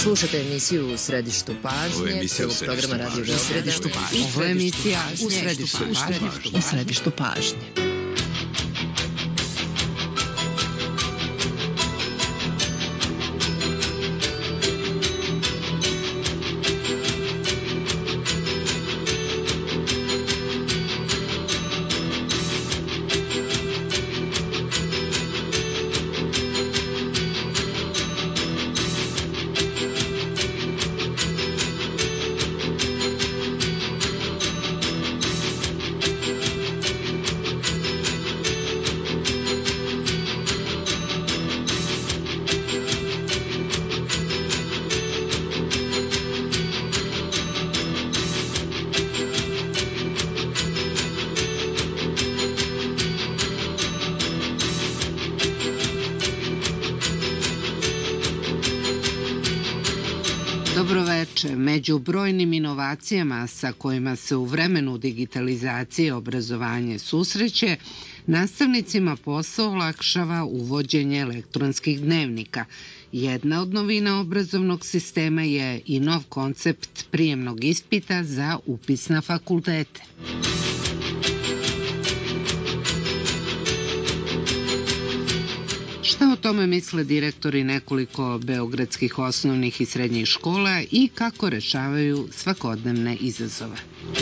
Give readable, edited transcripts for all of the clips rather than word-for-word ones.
Slušajte emisiju U središtu pažnje, celog programa Radio Beograda. Ovo je emisija U središtu pažnje. Dobroveče. Među brojnim inovacijama sa kojima se u vremenu digitalizacije obrazovanje susreće, nastavnicima posao olakšava uvođenje elektronskih dnevnika. Jedna od novina obrazovnog sistema je i nov koncept prijemnog ispita za upis na fakultete. Šta o tome misle direktori nekoliko beogradskih osnovnih i srednjih škola i kako rešavaju svakodnevne izazove?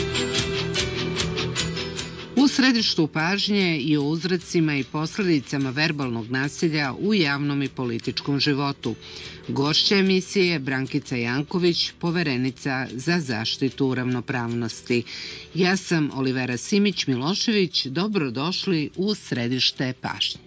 U središtu pažnje i o uzrocima i posledicama verbalnog nasilja u javnom i političkom životu. Gošća emisije Brankica Janković, poverenica za zaštitu ravnopravnosti. Ja sam Olivera Simić-Milošević, dobrodošli u središte pažnje.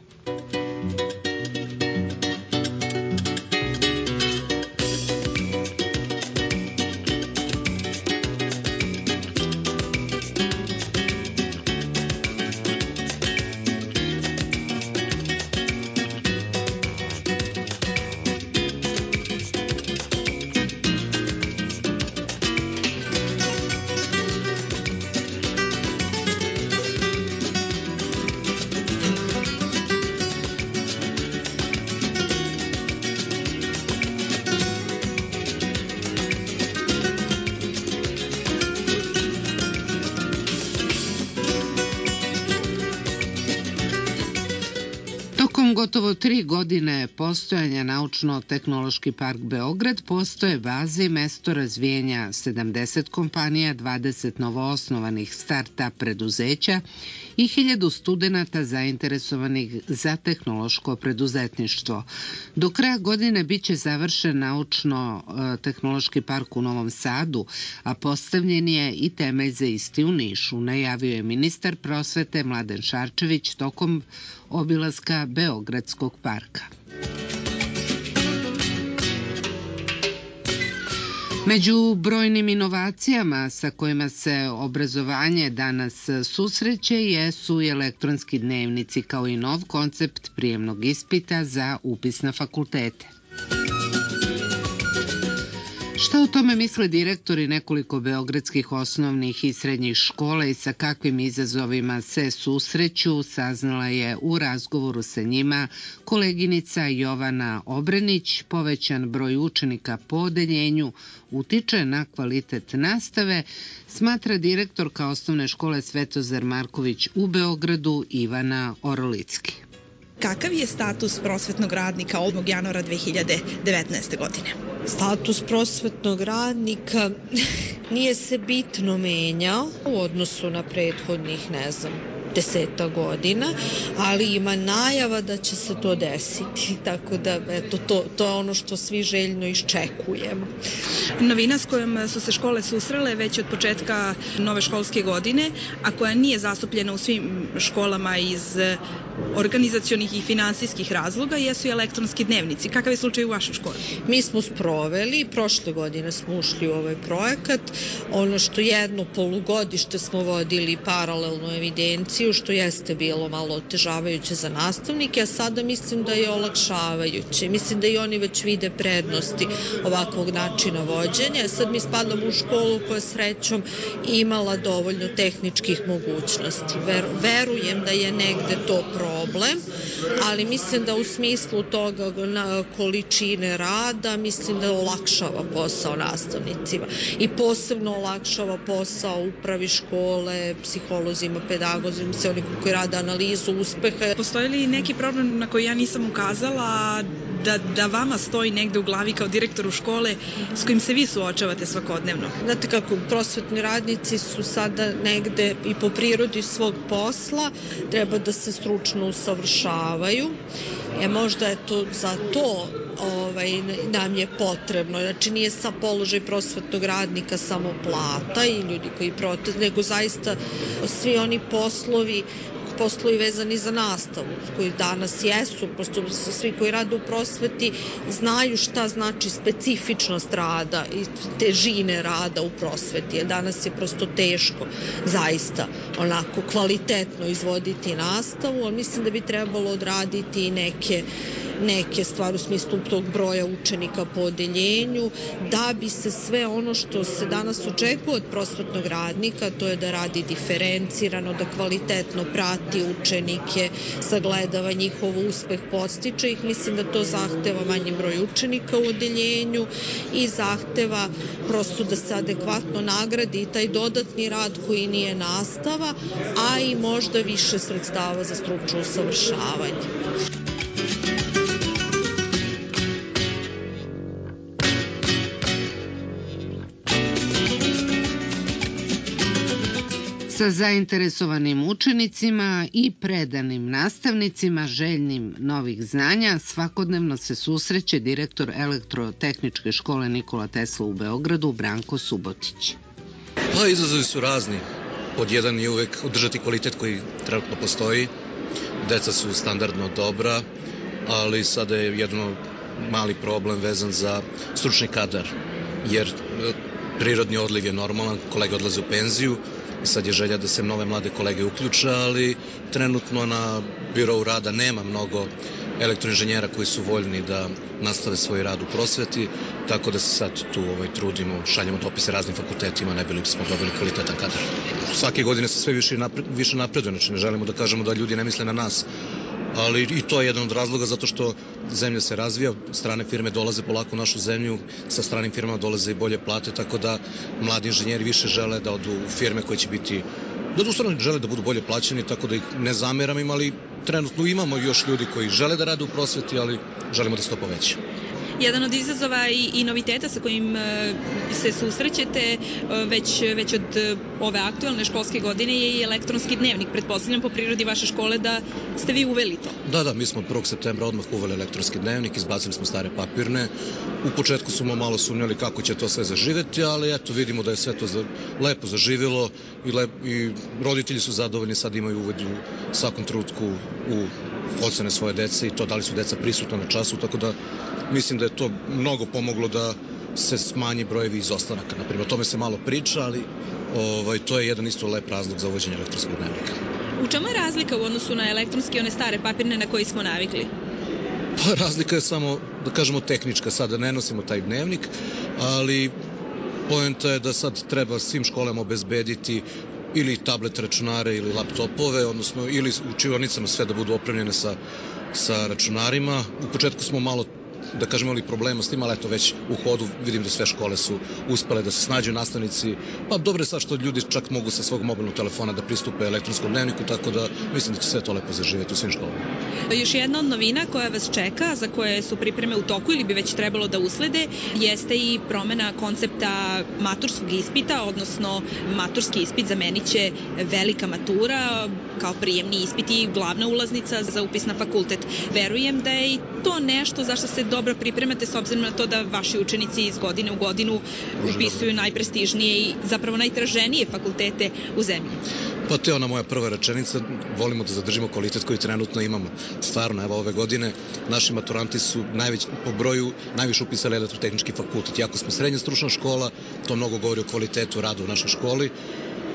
Gotovo 3 godine postojanja Naučno-tehnološki park Beograd postoje baze i mesto razvijenja 70 kompanija, 20 novoosnovanih start-up preduzeća i 1000 studenata zainteresovanih za tehnološko preduzetništvo. Do kraja godine biće završen Naučno-tehnološki park u Novom Sadu, a postavljen je i temelj za isti u Nišu, najavio je ministar prosvete Mladen Šarčević tokom obilaska Beogradskog parka. Među brojnim inovacijama sa kojima se obrazovanje danas susreće jesu i elektronski dnevnici kao i nov koncept prijemnog ispita za upis na fakultete. Šta o tome misle direktori nekoliko beogradskih osnovnih i srednjih škola i sa kakvim izazovima se susreću, saznala je u razgovoru sa njima koleginica Jovana Obrenić. Povećan broj učenika po odeljenju utiče na kvalitet nastave, smatra direktorka osnovne škole Svetozar Marković u Beogradu Ivana Orolicki. Kakav je status prosvetnog radnika 8. januara 2019. godine? Status prosvetnog radnika nije se bitno menjao u odnosu na prethodnih, 10 godina, ali ima najava da će se to desiti, tako da to je ono što svi željno iščekujemo. Novina s kojom su se škole susrele već od početka nove školske godine, a koja nije zastupljena u svim školama iz organizacionih i finansijskih razloga, jesu i elektronski dnevnici. Kakav je slučaj u vašoj školi? Mi smo sproveli, prošle godine smo ušli u ovaj projekat. Ono što jedno polugodište smo vodili paralelnu evidenciju instrukciju, što jeste bilo malo otežavajuće za nastavnike, a sada mislim da je olakšavajuće. Mislim da i oni već vide prednosti ovakvog načina vođenja. Sad mi spadamo u školu koja srećom imala dovoljno tehničkih mogućnosti. Verujem da je negde to problem, ali mislim da u smislu toga količine rada, mislim da olakšava posao nastavnicima i posebno olakšava posao upravi škole, psiholozima, pedagozima, sve oni koji rade analizu uspeha. Postoji li neki problem na koji ja nisam ukazala da vama stoji negde u glavi kao direktoru škole s kojim se vi suočavate svakodnevno? Znate kako, prosvetni radnici su sada negde i po prirodi svog posla, treba da se stručno usavršavaju. Možda je to za to nam je potrebno. Znači nije sa položaj prosvetnog radnika samo plata i ljudi koji protest, nego zaista svi oni poslovi vezani za nastavu, koji danas jesu, prosto svi koji rade u prosveti znaju šta znači specifičnost rada i težine rada u prosveti, jer danas je prosto teško zaista onako kvalitetno izvoditi nastavu, ali mislim da bi trebalo odraditi i neke stvari u smislu tog broja učenika po odeljenju, da bi se sve ono što se danas očekuje od prosvetnog radnika, to je da radi diferencirano, da kvalitetno prati učenike, sagledava njihov uspeh, podstiče ih. Mislim da to zahteva manji broj učenika u odeljenju i zahteva prosto da se adekvatno nagradi taj dodatni rad koji nije nastava, a i možda više sredstava za stručno usavršavanje. Sa zainteresovanim učenicima i predanim nastavnicima željnim novih znanja svakodnevno se susreće direktor Elektrotehničke škole Nikola Tesla u Beogradu, Branko Subotić. Izazovi su razni. Pod jedan je uvek održati kvalitet koji trenutno postoji. Deca su standardno dobra, ali sada je jedno mali problem vezan za stručni kadar, jer prirodni odliv je normalan, kolege odlaze u penziju, sad je želja da se nove mlade kolege uključe, ali trenutno na birou rada nema mnogo elektroinženjera koji su voljni da nastave svoj rad u prosveti, tako da se sad tu trudimo, šaljemo dopise raznim fakultetima, ne bi li smo dobili kvalitetan kadar. Svake godine se sve više napreduje, znači ne želimo da kažemo da ljudi ne misle na nas, ali i to je jedan od razloga zato što zemlja se razvija, strane firme dolaze polako u našu zemlju, sa stranim firmama dolaze i bolje plate, tako da mladi inženjeri više žele da odu u firme koje će biti, da ustavno žele da budu bolje plaćeni, tako da ih ne zameram im, ali trenutno imamo još ljudi koji žele da rade u prosveti, ali želimo da se to poveća. Jedan od izazova i noviteta sa kojim se susrećete već od ove aktualne školske godine je i elektronski dnevnik. Pretpostavljam po prirodi vaše škole da ste vi uveli to. Da, mi smo 1. septembra odmah uveli elektronski dnevnik, izbacili smo stare papirne. U početku smo malo sumnjali kako će to sve zaživeti, ali eto vidimo da je sve to lepo zaživjelo i roditelji su zadovoljni, sad imaju uvod u svakom trenutku u ocene svoje dece i to da li su deca prisutna na času, tako da mislim da je to mnogo pomoglo da se smanji brojevi izostanaka. Naprimjer, o tome se malo priča, ali to je jedan isto lep razlog za uvođenje elektronskog dnevnika. U čemu je razlika u odnosu na elektronski one stare papirne na koji smo navikli? Pa razlika je samo, da kažemo, tehnička. Sada ne nosimo taj dnevnik, ali poenta je da sad treba svim školama obezbediti ili tablet računare ili laptopove, odnosno ili u učionicama sve da budu opremljene sa računarima. U početku smo malo, da kažemo, imali problema s tim, ali eto već u hodu vidim da sve škole su uspele da se snađu, nastavnici, pa dobro je sad što ljudi čak mogu sa svog mobilnog telefona da pristupe elektronskom dnevniku, tako da mislim da će sve to lepo zaživjeti u svim školama. Još jedna od novina koja vas čeka, za koje su pripreme u toku ili bi već trebalo da uslede, jeste i promena koncepta maturskog ispita, odnosno maturski ispit zamenit će velika matura kao prijemni ispit i glavna ulaznica za upis na fakultet. Verujem da je i to nešto zašto se dobro pripremate s obzirom na to da vaši učenici iz godine u godinu upisuju najprestižnije i zapravo najtraženije fakultete u zemlji. Pa to je ona moja prva rečenica, volimo da zadržimo kvalitet koji trenutno imamo. Stvarno, evo ove godine naši maturanti su po broju najviše upisali Elektrotehnički fakultet. Iako smo srednja stručna škola, to mnogo govori o kvalitetu rada u našoj školi.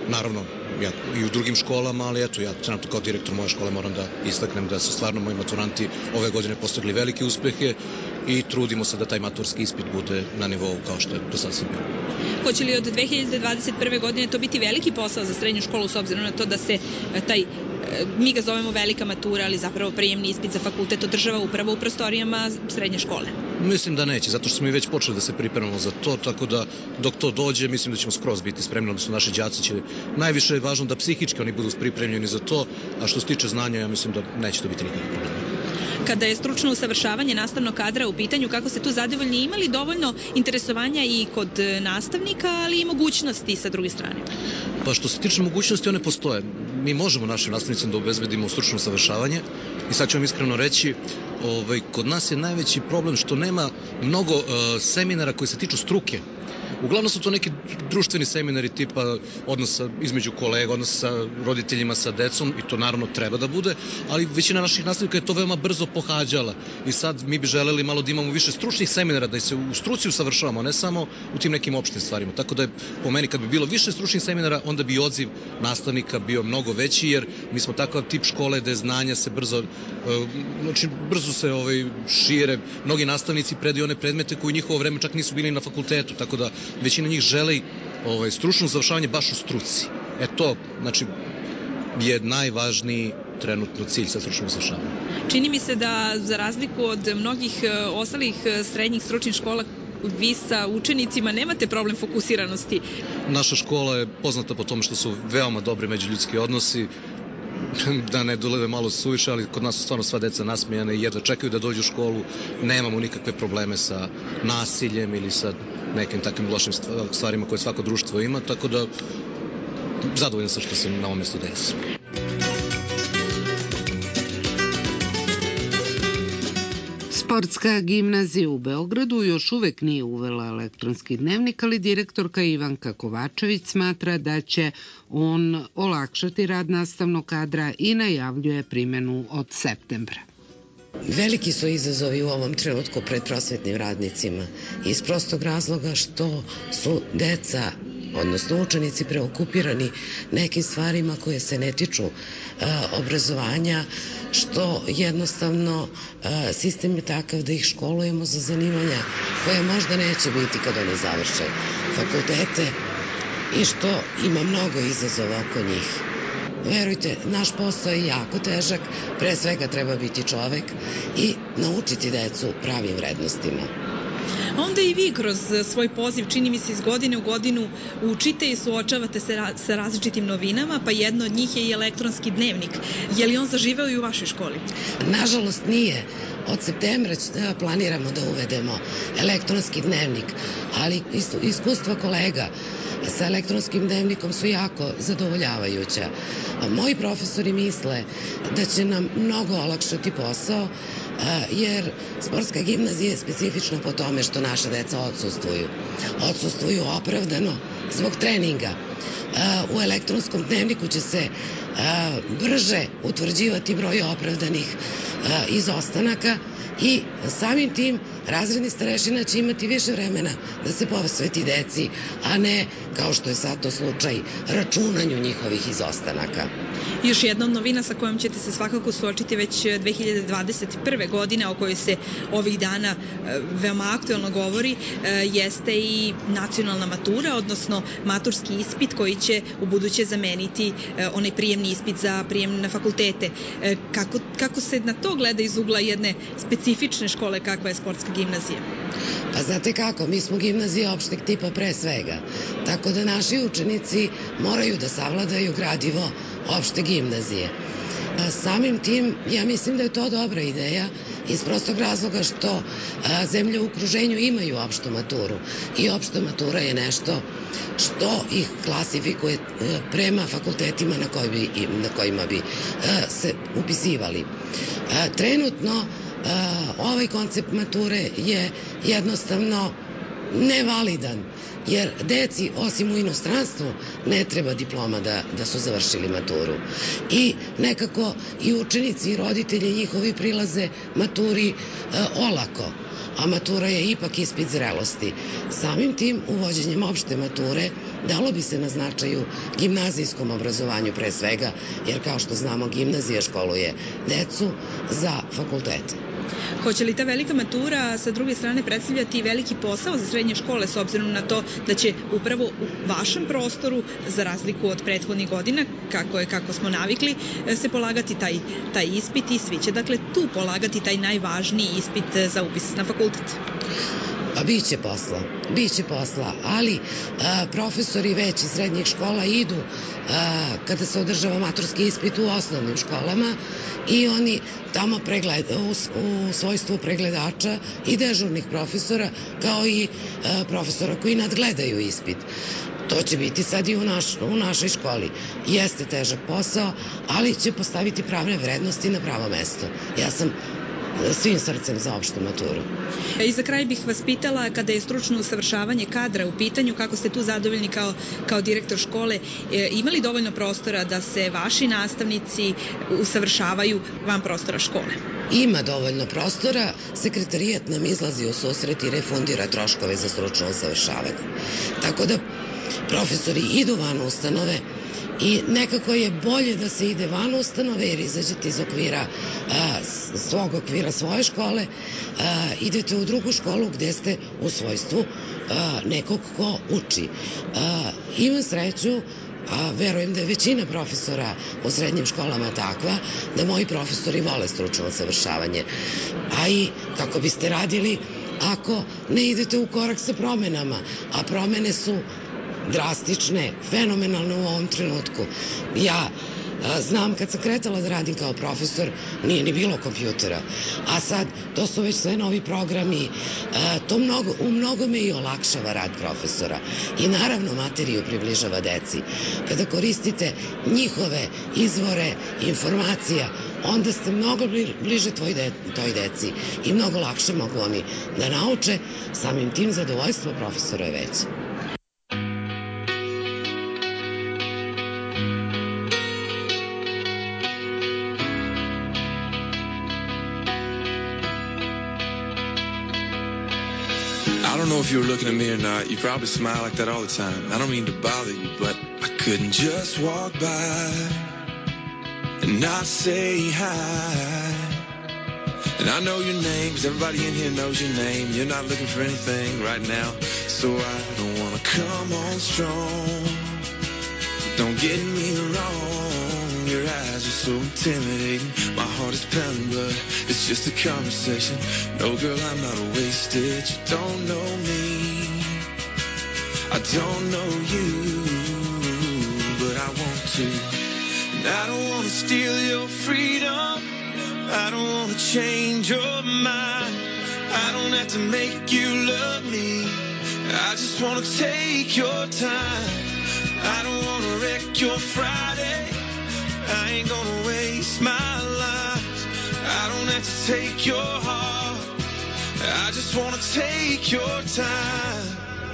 naravno i u drugim školama, ali eto, ja trenutno kao direktor moje škole moram da istaknem da su stvarno moji maturanti ove godine postigli velike uspehe i trudimo se da taj maturski ispit bude na nivou kao što je do sada bilo. Hoće li od 2021. godine to biti veliki posao za srednju školu s obzirom na to da se taj, mi ga zovemo velika matura, ali zapravo prijemni ispit za fakultet održava upravo u prostorijama srednje škole? Mislim da neće, zato što smo i već počeli da se pripremamo za to, tako da dok to dođe, mislim da ćemo skroz biti spremni, odnosno naši đaci će, najviše je važno da psihički oni budu pripremljeni za to, a što se tiče znanja, ja mislim da neće to biti nikakve probleme. Kada je stručno usavršavanje nastavnog kadra u pitanju, kako ste tu zadovoljni, imali dovoljno interesovanja i kod nastavnika, ali i mogućnosti sa druge strane? Pa što se tiče mogućnosti, one postoje. Mi možemo našim nastavnicima da obezbedimo stručno usavršavanje i sad ću vam iskreno reći, kod nas je najveći problem što nema mnogo seminara koji se tiču struke. Uglavnom su to neki društveni seminari tipa odnosa između kolega, odnosa sa roditeljima, sa decom i to naravno treba da bude, ali većina naših nastavnika je to veoma brzo pohađala i sad mi bi želeli malo da imamo više stručnih seminara, da se u struci usavršavamo, ne samo u tim nekim opštim stvarima. Tako da je po meni kad bi bilo više stručnih seminara, onda bi odziv nastavnika bio mnogo veći, jer mi smo takav tip škole da znanja se brzo se šire. Mnogi nastavnici predaju one predmete koji u njihovo vreme čak nisu bili na fakultetu, tako da većina njih želi stručno usavršavanje baš u struci. To, znači, je najvažniji trenutno cilj sa stručnom usavršavanjem. Čini mi se da, za razliku od mnogih ostalih srednjih stručnih škola, vi sa učenicima nemate problem fokusiranosti. Naša škola je poznata po tome što su veoma dobri međuljudski odnosi, da ne doleve malo suviše, ali kod nas su stvarno sva deca nasmejane i jedva čekaju da dođu u školu. Nemamo nikakve probleme sa nasiljem ili sa nekim takvim lošim stvarima koje svako društvo ima, tako da zadovoljan sam što sam na ovom mjestu danas. Sportska gimnazija u Beogradu još uvek nije uvela elektronski dnevnik, ali direktorka Ivanka Kovačević smatra da će on olakšati rad nastavnog kadra i najavljuje primjenu od septembra. Veliki su izazovi u ovom trenutku pred prosvetnim radnicima iz prostog razloga što su deca, odnosno učenici, preokupirani nekim stvarima koje se ne tiču obrazovanja, što jednostavno sistem je takav da ih školujemo za zanimanja koje možda neće biti kad oni završe fakultete i što ima mnogo izazova oko njih. Verujte, naš posao je jako težak, pre svega treba biti čovek i naučiti decu pravim vrednostima. Onda i vi kroz svoj poziv, čini mi se iz godine u godinu, učite i suočavate se sa različitim novinama, pa jedno od njih je i elektronski dnevnik. Je li on zaživeo i u vašoj školi? Nažalost nije. Od septembra planiramo da uvedemo elektronski dnevnik, ali iskustva kolega sa elektronskim dnevnikom su jako zadovoljavajuća. Moji profesori misle da će nam mnogo olakšati posao, jer sportska gimnazija je specifična po tome što naša deca odsustvuju. Odsustvuju opravdano zbog treninga. U elektronskom dnevniku će se brže utvrđivati broj opravdanih izostanaka i samim tim razredni starešina će imati više vremena da se posveti deci, a ne, kao što je sad to slučaj, računanju njihovih izostanaka. Još jedna novina sa kojom ćete se svakako suočiti već 2021. godine, o kojoj se ovih dana veoma aktuelno govori, jeste i nacionalna matura, odnosno maturski ispit koji će u buduće zameniti onaj prijemni ispit za prijem na fakultete. Kako se na to gleda iz ugla jedne specifične škole kakva je sportska gimnazija? Pa znate kako, mi smo gimnazija opšteg tipa pre svega, tako da naši učenici moraju da savladaju gradivo opšte gimnazije. Samim tim, ja mislim da je to dobra ideja iz prostog razloga što zemlje u okruženju imaju opštu maturu i opšta matura je nešto što ih klasifikuje prema fakultetima na kojima bi se upisivali. Trenutno ovaj koncept mature je jednostavno nevalidan, jer deci, osim u inostranstvu, ne treba diploma da su završili maturu. I nekako i učenici i roditelji njihovi prilaze maturi olako, a matura je ipak ispit zrelosti. Samim tim, uvođenjem opšte mature, dalo bi se na značaju gimnazijskom obrazovanju pre svega, jer kao što znamo gimnazija školuje decu za fakultete. Hoće li ta velika matura sa druge strane predstavljati veliki posao za srednje škole s obzirom na to da će upravo u vašem prostoru, za razliku od prethodnih godina, kako smo navikli, se polagati taj ispit i svi će dakle tu polagati taj najvažniji ispit za upis na fakultet? Pa biće posla, ali profesori već iz srednjih škola idu kada se održava maturski ispit u osnovnim školama i oni tamo u svojstvu pregledača i dežurnih profesora kao i profesora koji nadgledaju ispit. To će biti sad i u našoj školi. Jeste težak posao, ali će postaviti prave vrednosti na pravo mesto. Ja sam svim srcem za opštu maturu. I za kraj bih vas pitala, kada je stručno usavršavanje kadra u pitanju, kako ste tu zadovoljni kao direktor škole, imali dovoljno prostora da se vaši nastavnici usavršavaju van prostora škole? Ima dovoljno prostora, sekretarijat nam izlazi u susret i refundira troškove za stručno usavršavanje. Tako da profesori idu van ustanove i nekako je bolje da se ide van ustanove jer izađete iz okvira svoje škole, idete u drugu školu gde ste u svojstvu nekog ko uči. Imam sreću, a verujem da je većina profesora u srednjim školama takva, da moji profesori vole stručno usavršavanje. A i kako biste radili ako ne idete u korak sa promenama, a promene su drastične, fenomenalne u ovom trenutku. Ja znam kad sam kretala da radim kao profesor, nije ni bilo kompjutera, a sad to su već sve novi programi, to u mnogome i olakšava rad profesora i naravno materiju približava deci. Kada koristite njihove izvore informacija, onda ste mnogo bliže toj deci i mnogo lakše mogu oni da nauče, samim tim zadovoljstvo profesora je veće. I don't know if you were looking at me or not. You probably smile like that all the time. I don't mean to bother you, but I couldn't just walk by and not say hi. And I know your name, 'cause everybody in here knows your name. You're not looking for anything right now, so I don't want to come on strong. Don't get me wrong, your eyes are so intimidating. My heart is pounding blood, it's just a conversation. No girl, I'm not wasted, you don't know me, I don't know you, but I want to. And I don't want to steal your freedom, I don't want to change your mind, I don't have to make you love me, I just want to take your time. I don't want to wreck your Friday, I ain't gonna waste my life, I don't have to take your heart, I just want to take your time.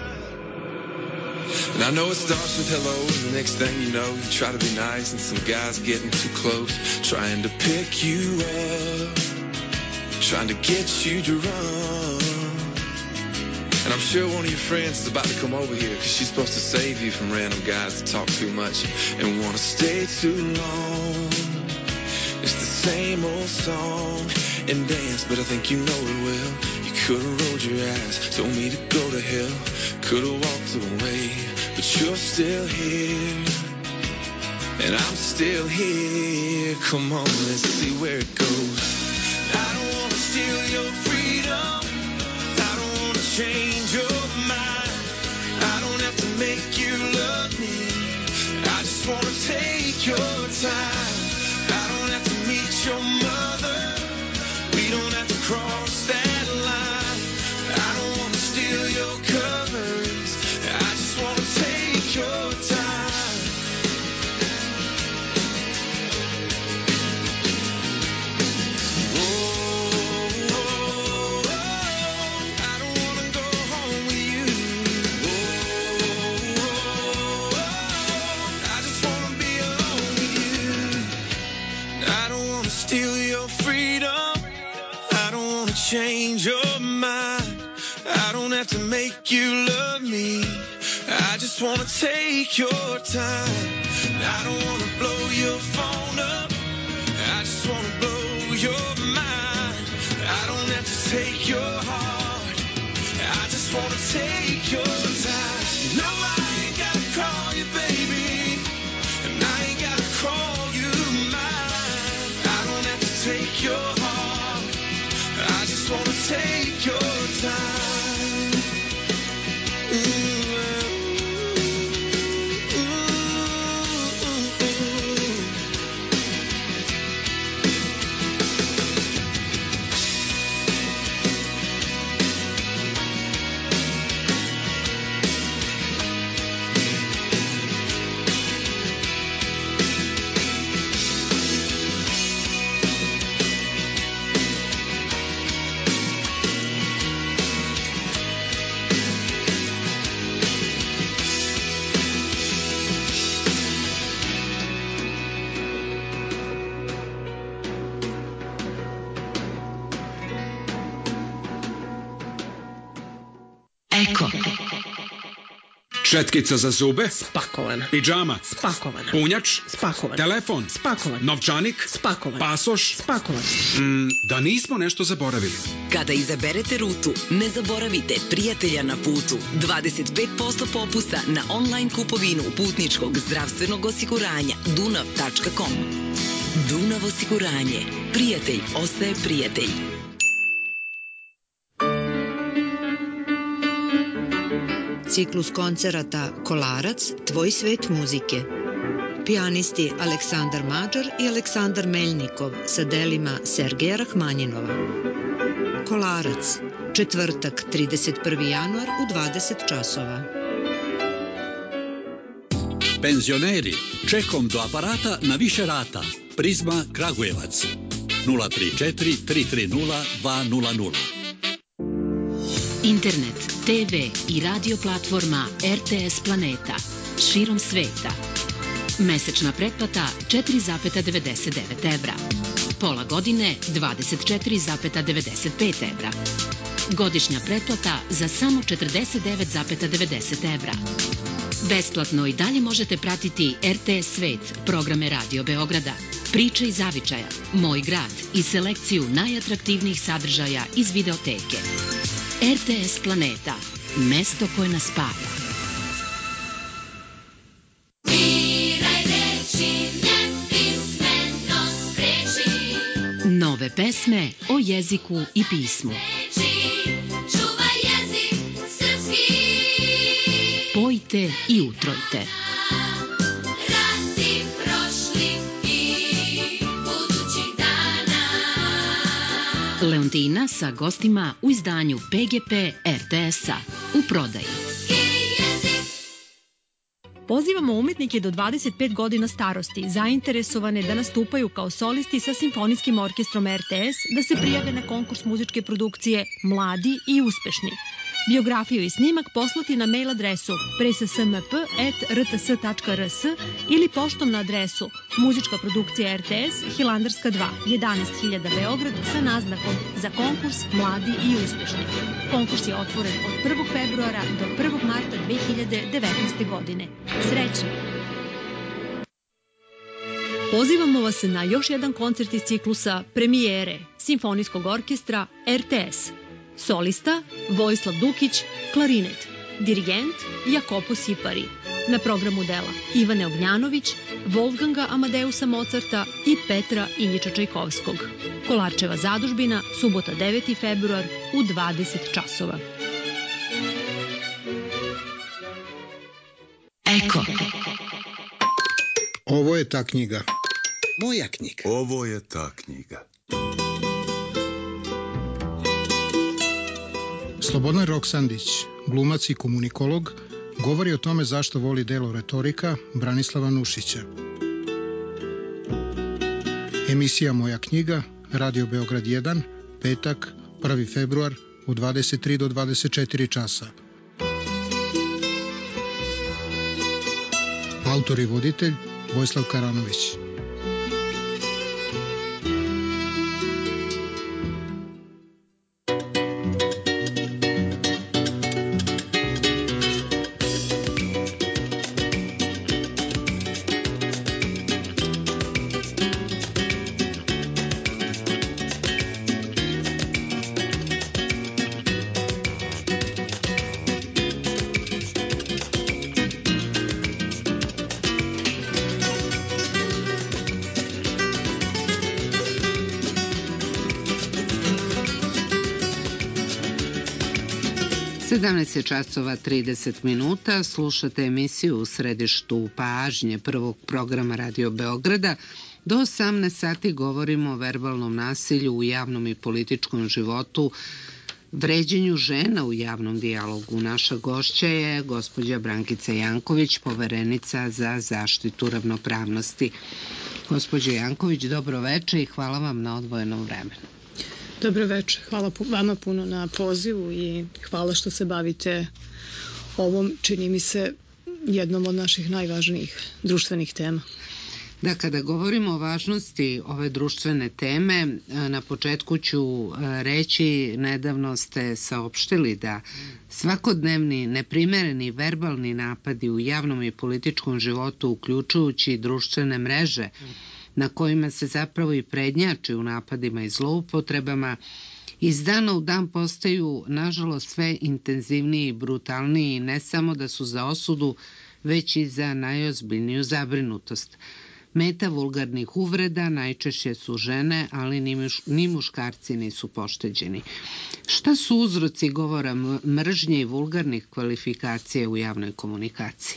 And I know it starts with hello, and the next thing you know, you try to be nice, and some guy's getting too close, trying to pick you up, trying to get you to run. And I'm sure one of your friends is about to come over here, 'cause she's supposed to save you from random guys that talk too much and want to stay too long. It's the same old song and dance, but I think you know it well. You could have rolled your eyes, told me to go to hell, could have walked away, but you're still here, and I'm still here. Come on, let's see where it goes. I don't want to steal your freedom, I don't want to change your mind, I don't have to make you love me, I just want to take your time. I don't have to meet your mother, we don't have to cross that line, I don't want to steal your covers, I just want to take your time. Steal your freedom, I don't want to change your mind, I don't have to make you love me, I just wanna take your time. I don't wanna blow your phone up. I just wanna blow your mind. I don't have to take your heart. I just wanna take your time. No, I ain't gotta call you baby, and I ain't gotta call you mine. I don't have to take your heart. I just wanna take your time. Eko. Četkica za zube? Spakovana. Pidžama? Spakovana. Punjač? Spakovan. Telefon? Spakovan. Novčanik? Spakovan. Pasoš? Spakovan. Da nismo nešto zaboravili. Kada izaberete rutu, ne zaboravite prijatelja na putu. 25% popusta na online kupovinu putničkog zdravstvenog osiguranja dunav.com. Dunav osiguranje. Prijatelj ostaje prijatelj. Ciklus koncerata Kolarac, tvoj svet muzike. Pijanisti Aleksandar Mađar i Aleksandar Meljnikov sa delima Sergeja Rahmanjinova. Kolarac, četvrtak, 31. januar u 20 časova. Penzioneri, čekom do aparata na više rata. Prizma Kragujevac. 034 330 200. Internet, TV i radio platforma RTS Planeta. Širom sveta. Mesečna pretplata 4,99 evra. Pola godine 24,95 evra. Godišnja pretplata za samo 49,90 evra. Besplatno i dalje možete pratiti RTS Svet, programe Radio Beograda, priče iz zavičaja, Moj grad i selekciju najatraktivnijih sadržaja iz videoteke. RTS Planeta, mesto koje nas spaja. Nove pesme o jeziku i pismu. Pojte i utrojte. Leontina sa gostima u izdanju PGP RTS-a u prodaji. Pozivamo umetnike do 25 godina starosti, zainteresovane da nastupaju kao solisti sa Simfonijskim orkestrom RTS, da se prijave na konkurs muzičke produkcije Mladi i uspešni. Biografiju i snimak poslati na mail adresu pressmp@rts.rs ili poštom na adresu Muzička produkcija RTS, Hilandarska 2, 11.000 Beograd sa naznakom za konkurs Mladi i uspešni. Konkurs je otvoren od 1. februara do 1. marta 2019. godine. Srećno! Pozivamo vas na još jedan koncert iz ciklusa premijere Simfonijskog orkestra RTS. Solista Vojislav Dukić, klarinet. Dirigent Jakopo Sipari. Na programu dela Ivane Ognjanović, Wolfganga Amadeusa Mozarta i Petra Iljiča Čajkovskog. Kolarčeva zadužbina, subota 9. februar u 20 časova. Eko. Ovo je ta knjiga. Moja knjiga. Ovo je ta knjiga. Slobodan Roksandić, glumac i komunikolog, govori o tome zašto voli delo retorika Branislava Nušića. Emisija Moja knjiga, Radio Beograd 1, petak, 1. februar u 23 do 24 časa. Autor i voditelj Vojislav Karanović. 17 časova 30 minuta, slušate emisiju U središtu pažnje prvog programa Radio Beograda. Do 18 sati govorimo o verbalnom nasilju u javnom i političkom životu, vređanju žena u javnom dijalogu. Naša gošća je gospođa Brankica Janković, poverenica za zaštitu ravnopravnosti. Gospođo Janković, dobro večer i hvala vam na odvojenom vremenu. Dobro večer, hvala vama puno na pozivu i hvala što se bavite ovom, čini mi se, jednom od naših najvažnijih društvenih tema. Da, kada govorimo o važnosti ove društvene teme, na početku ću reći, nedavno ste saopštili da svakodnevni neprimereni verbalni napadi u javnom i političkom životu, uključujući društvene mreže, na kojima se zapravo i prednjači u napadima i zloupotrebama, iz dana u dan postaju, nažalost, sve intenzivniji i brutalniji, ne samo da su za osudu, već i za najozbiljniju zabrinutost. Meta vulgarnih uvreda najčešće su žene, ali ni muškarci nisu pošteđeni. Šta su uzroci govora mržnje i vulgarnih kvalifikacija u javnoj komunikaciji?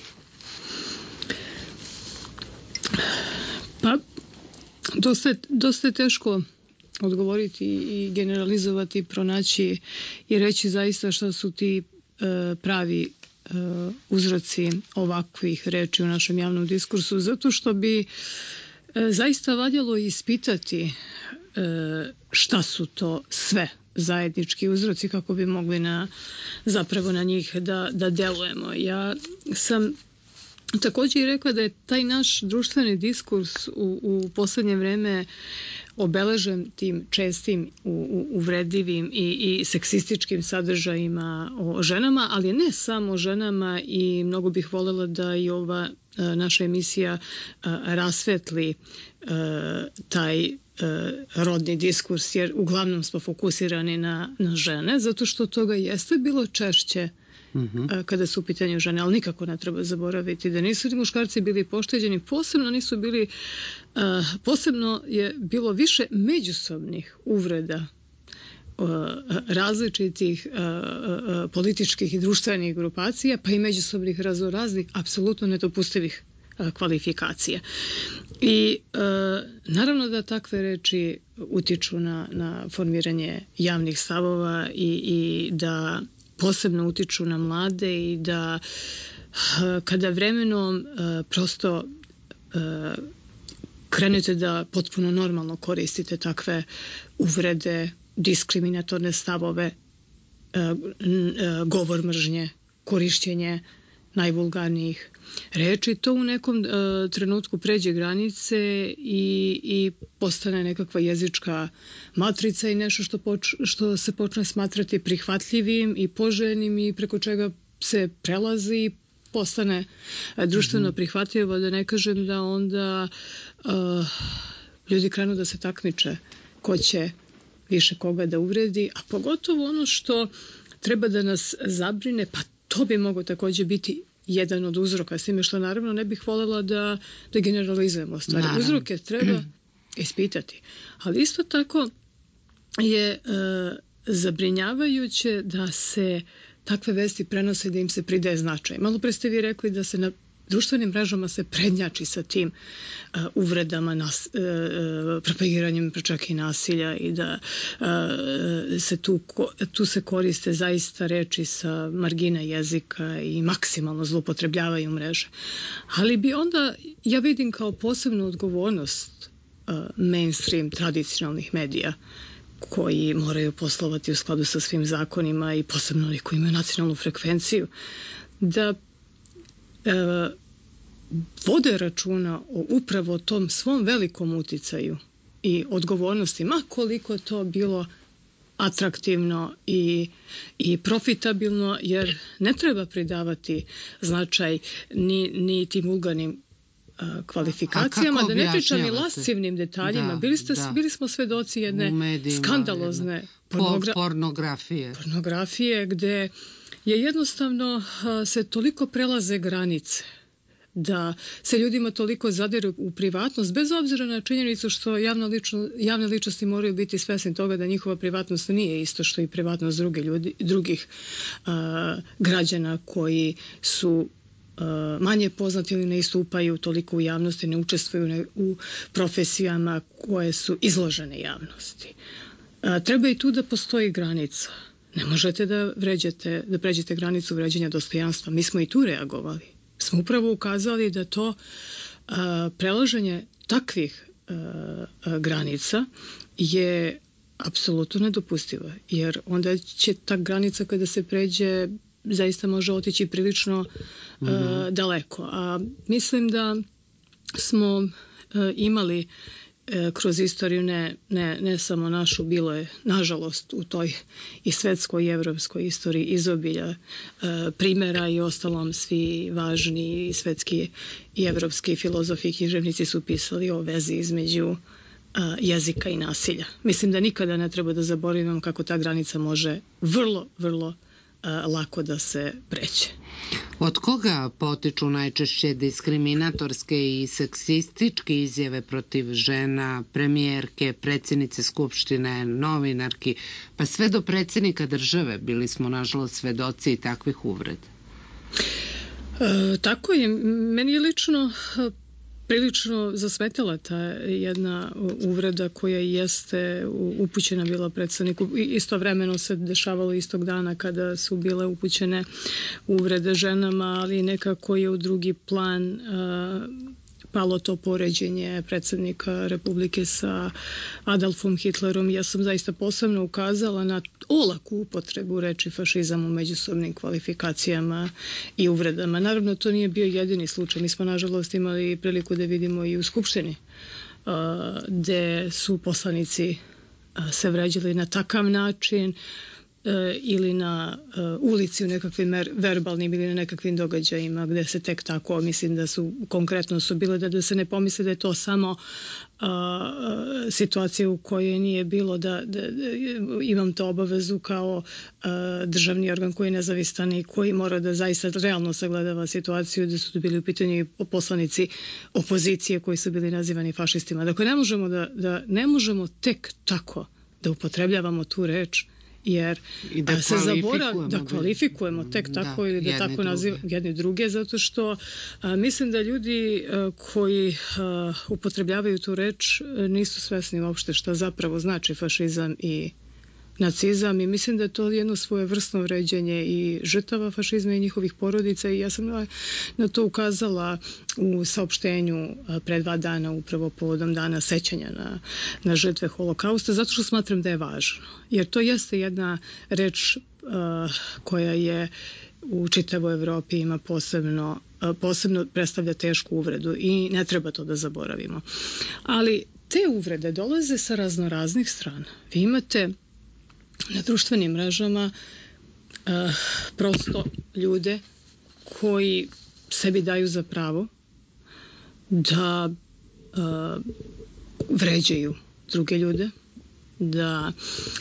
Pa, dosta je teško odgovoriti i generalizovati, pronaći i reći zaista šta su ti pravi uzroci ovakvih reči u našem javnom diskursu, zato što bi zaista valjalo ispitati šta su to sve zajednički uzroci kako bi mogli zapravo na njih da delujemo. Ja sam također i rekla da je taj naš društveni diskurs u poslednje vreme obeležen tim čestim, uvredljivim i seksističkim sadržajima o ženama, ali ne samo o ženama, i mnogo bih voljela da i ova naša emisija rasvetli taj rodni diskurs, jer uglavnom smo fokusirani na žene, zato što toga jeste bilo češće kada su u pitanju žene, ali nikako ne treba zaboraviti da nisu muškarci bili pošteđeni, posebno je bilo više međusobnih uvreda različitih političkih i društvenih grupacija, pa i međusobnih raznoraznih, apsolutno nedopustivih kvalifikacija. I naravno da takve reči utiču na formiranje javnih stavova i da posebno utiču na mlade, i da kada vremenom prosto krenete da potpuno normalno koristite takve uvrede, diskriminatorne stavove, govor mržnje, korišćenje najvulgarnijih reči, to u nekom trenutku pređe granice i postane nekakva jezička matrica i nešto što se počne smatrati prihvatljivim i poželjnim i preko čega se prelazi i postane društveno prihvatljivo, da ne kažem da onda ljudi krenu da se takmiče ko će više koga da uvredi, a pogotovo ono što treba da nas zabrine, pa to bi moglo također biti jedan od uzroka, s time što naravno ne bih voljela da generalizujemo stvari. Naravno. Uzroke treba ispitati, ali isto tako je zabrinjavajuće da se takve vesti prenose, da im se pridaje značaj. Malo pre ste vi rekli da se na društvenim mrežama se prednjači sa tim uvredama, propagiranjem čak i nasilja, i da se tu se koriste zaista reči sa margina jezika i maksimalno zloupotrebljavaju mreže. Ali bi onda, ja vidim kao posebnu odgovornost mainstream tradicionalnih medija, koji moraju poslovati u skladu sa svim zakonima i posebno oni koji imaju nacionalnu frekvenciju, da vode računa o upravo tom svom velikom uticaju i odgovornosti, ma koliko to bilo atraktivno i profitabilno, jer ne treba pridavati značaj ni tim vulgarnim kvalifikacijama, da ne pričam i lascivnim detaljima. Bili smo svedoci jedne skandalozne pornografije, gde je jednostavno se toliko prelaze granice da se ljudima toliko zadire u privatnost, bez obzira na činjenicu što javne ličnosti moraju biti svesni toga da njihova privatnost nije isto što i privatnost drugih građana koji su manje poznati ili ne istupaju toliko u javnosti, ne učestvuju u profesijama koje su izložene javnosti. Treba i tu da postoji granica. Ne možete da pređete granicu vređanja dostojanstva. Mi smo i tu reagovali. Smo upravo ukazali da to prelaženje takvih granica je apsolutno nedopustivo, jer onda će ta granica kada se pređe zaista može otići prilično daleko. A mislim da smo imali kroz istoriju ne samo našu, bilo je nažalost u toj i svetskoj i evropskoj istoriji izobilja primjera i ostalom svi važni svetski i evropski filozofi i književnici su pisali o vezi između jezika i nasilja. Mislim da nikada ne treba da zaboravimo kako ta granica može vrlo, vrlo lako da se pređe. Od koga potiču najčešće diskriminatorske i seksističke izjave protiv žena, premijerke, predsjednice Skupštine, novinarki, pa sve do predsjednika države? Bili smo nažalost svedoci i takvih uvreda. Tako je. Meni je lično prilično zasmetala ta jedna uvreda koja jeste upućena bila predsjedniku. Istovremeno se dešavalo istog dana kada su bile upućene uvrede ženama, ali nekako je u drugi plan palo to poređenje predsjednika Republike sa Adolfom Hitlerom. Ja sam zaista posebno ukazala na olaku upotrebu reči fašizam u međusobnim kvalifikacijama i uvredama. Naravno, to nije bio jedini slučaj. Mi smo, nažalost, imali priliku da vidimo i u Skupštini, gde su poslanici se vređali na takav način ili na ulici u nekakvim verbalnim ili na nekakvim događajima gde se tek tako, mislim da su konkretno su bile, da se ne pomisle da je to samo situacija u kojoj nije bilo da imam to obavezu kao državni organ koji je nezavistan i koji mora da zaista realno sagledava situaciju, da su bili u pitanju poslanici opozicije koji su bili nazivani fašistima. Dakle, ne možemo tek tako da upotrebljavamo tu reč, jer se zaboravlja da kvalifikujemo tek tako ili da tako nazivamo jedni druge, zato što mislim da ljudi koji upotrebljavaju tu reč nisu svesni uopšte šta zapravo znači fašizam i nacizam, i mislim da je to jedno svojevrsno vređenje i žrtava fašizma i njihovih porodica, i ja sam na to ukazala u saopštenju pre 2 dana upravo povodom dana sećanja na žrtve holokausta, zato što smatram da je važno, jer to jeste jedna reč koja je u čitavoj Evropi ima posebno predstavlja tešku uvredu i ne treba to da zaboravimo. Ali te uvrede dolaze sa raznoraznih strana. Vi imate na društvenim mrežama prosto ljude koji sebi daju za pravo da vređaju druge ljude, da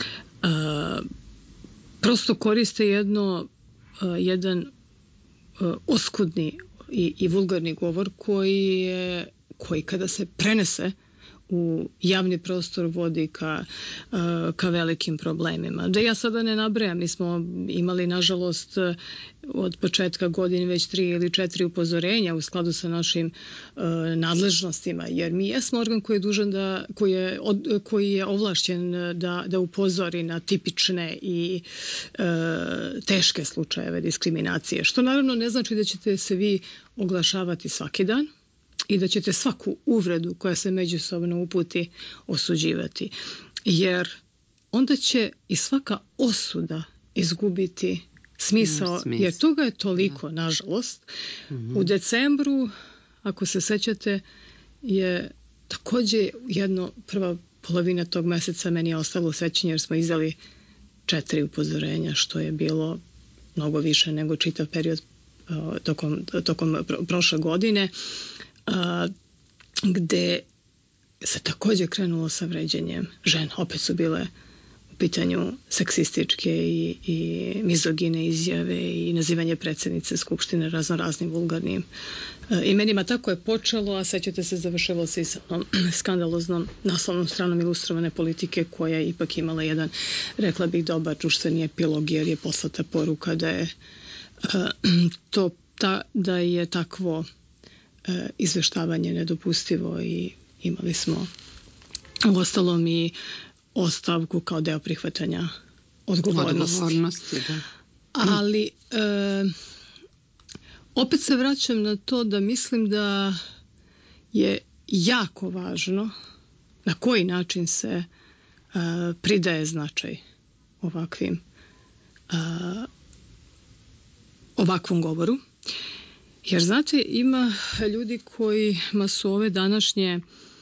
prosto koriste jedan oskudni i vulgarni govor koji kada se prenese u javni prostor vodi ka velikim problemima. Da ja sada ne nabrajam, mi smo imali nažalost od početka godine već 3 ili 4 upozorenja u skladu sa našim nadležnostima, jer mi jesmo organ koji je dužan koji je ovlašćen da upozori na tipične i teške slučajeve diskriminacije, što naravno ne znači da ćete se vi oglašavati svaki dan i da ćete svaku uvredu koja se međusobno uputi osuđivati. Jer onda će i svaka osuda izgubiti smisao, jer toga je toliko, nažalost. U decembru, ako se sećate, je također prva polovina tog meseca meni je ostalo u sećanju, jer smo izdali 4 upozorenja, što je bilo mnogo više nego čitav period tokom prošle godine, gde se također krenulo sa vređenjem žena. Opet su bile u pitanju seksističke i mizogine izjave i nazivanje predsjednice Skupštine raznim vulgarnim imenima. Tako je počelo, a sećate se, završilo se i sa skandaloznom naslovnom stranom Ilustrovane politike, koja je ipak imala jedan, rekla bih, dobar društveni epilog, jer je poslata poruka da je da je takvo izveštavanje nedopustivo, i imali smo uostalom i ostavku kao deo prihvatanja odgovornosti. Da. Ali opet se vraćam na to da mislim da je jako važno na koji način se pridaje značaj ovakvom govoru. Jer znate, ima ljudi kojima su ove današnje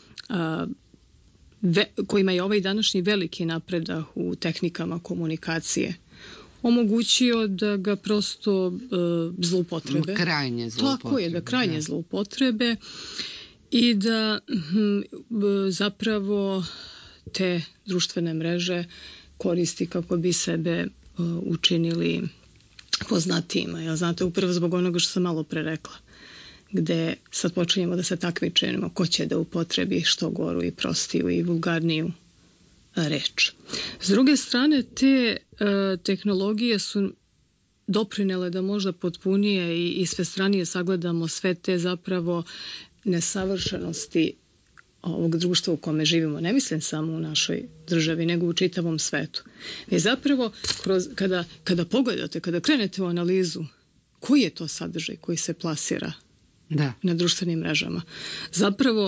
kojima je ovaj današnji veliki napredak u tehnikama komunikacije omogućio da ga prosto zloupotrebe. Krajnje zloupotrebe. Tako je, da krajnje zloupotrebe i da zapravo te društvene mreže koristi kako bi sebe učinili poznatijima. Ja, znate, upravo zbog onoga što sam malo pre rekla, gde sad počinjemo da se takmičimo ko će da upotrebi što goru i prostiju i vulgarniju reč. S druge strane, te tehnologije su doprinele da možda potpunije i svestranije sagledamo sve te zapravo nesavršenosti ovog društva u kome živimo. Ne mislim samo u našoj državi, nego u čitavom svetu. I zapravo, kada pogledate, kada krenete u analizu, koji je to sadržaj koji se plasira na društvenim mrežama, zapravo